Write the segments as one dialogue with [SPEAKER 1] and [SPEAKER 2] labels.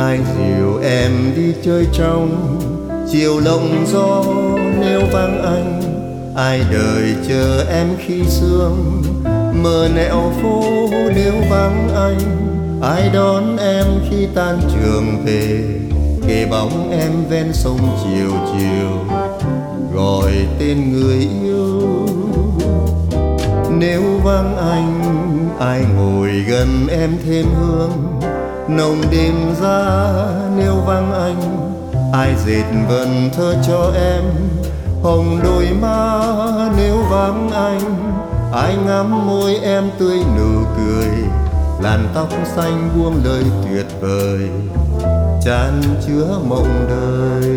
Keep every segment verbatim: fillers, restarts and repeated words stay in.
[SPEAKER 1] ai dìu em đi chơi trong chiều lộng gió. Nếu vắng anh, ai đợi chờ em khi sương mờ nẻo phố. Nếu vắng anh, ai đón em khi tan trường về, kề bóng em ven sông chiều chiều gọi tên người yêu. Nếu vắng anh, ai ngồi gần em thêm hương nồng đêm ra. Nếu vắng anh, ai dệt vần thơ cho em hồng đôi má. Nếu vắng anh, ai ngắm môi em tươi nụ cười, làn tóc xanh buông lời tuyệt vời chan chứa mộng đời.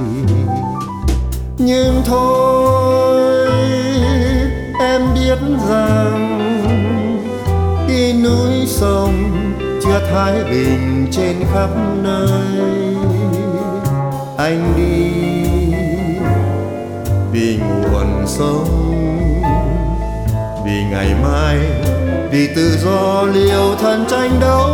[SPEAKER 1] Nhưng thôi em biết rằng khi núi sông chưa thái bình trên khắp nơi, anh đi vì nguồn sống, vì ngày mai, vì tự do liều thân tranh đấu.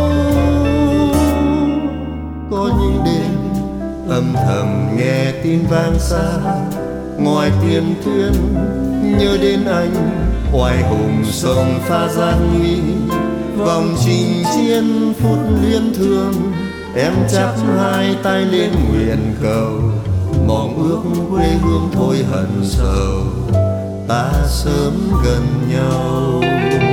[SPEAKER 1] Có những đêm âm thầm nghe tin vang xa ngoài tiền tuyến, nhớ đến anh oai hùng sông pha gian nguy. Vòng trình chiến phút liên thương, em chắp hai tay lên nguyện cầu, mong ước quê hương thôi hận sầu, ta sớm gần nhau.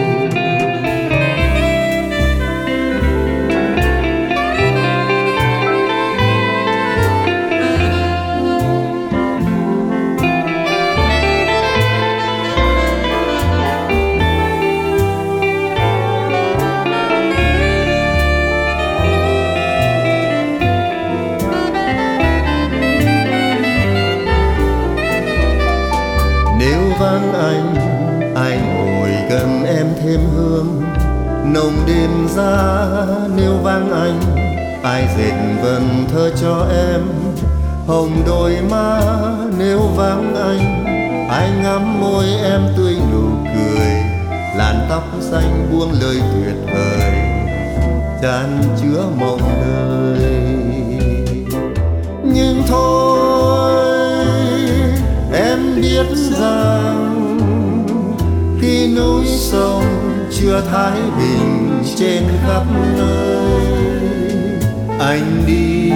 [SPEAKER 1] Nếu vắng anh, ai ngồi gần em thêm hương nồng đêm ra. Nếu vắng anh, ai dệt vần thơ cho em hồng đôi má. Nếu vắng anh, ai ngắm môi em tươi nụ cười, làn tóc xanh buông lời tuyệt vời chan chứa mộng đời. Nhưng thôi em biết rằng khi núi sông chưa thái bình trên khắp nơi, anh đi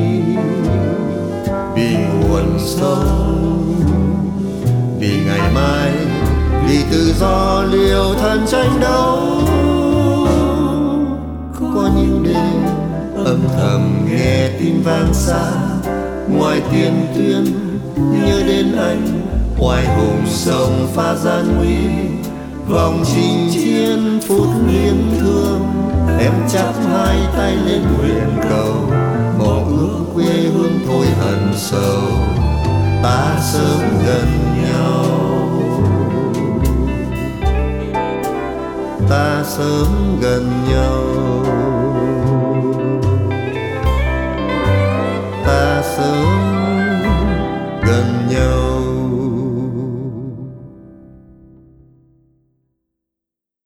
[SPEAKER 1] vì nguồn sống, vì ngày mai, vì tự do liều thân tranh đấu. Có những đêm âm thầm nghe tin vang xa ngoài tiền tuyến, nhớ đến anh oai hùng sông pha gian nguy. Vòng trình chiến phút liên thương, em chắp hai tay lên nguyện cầu, mong ước quê hương thôi hận sầu, ta sớm gần nhau, ta sớm gần nhau.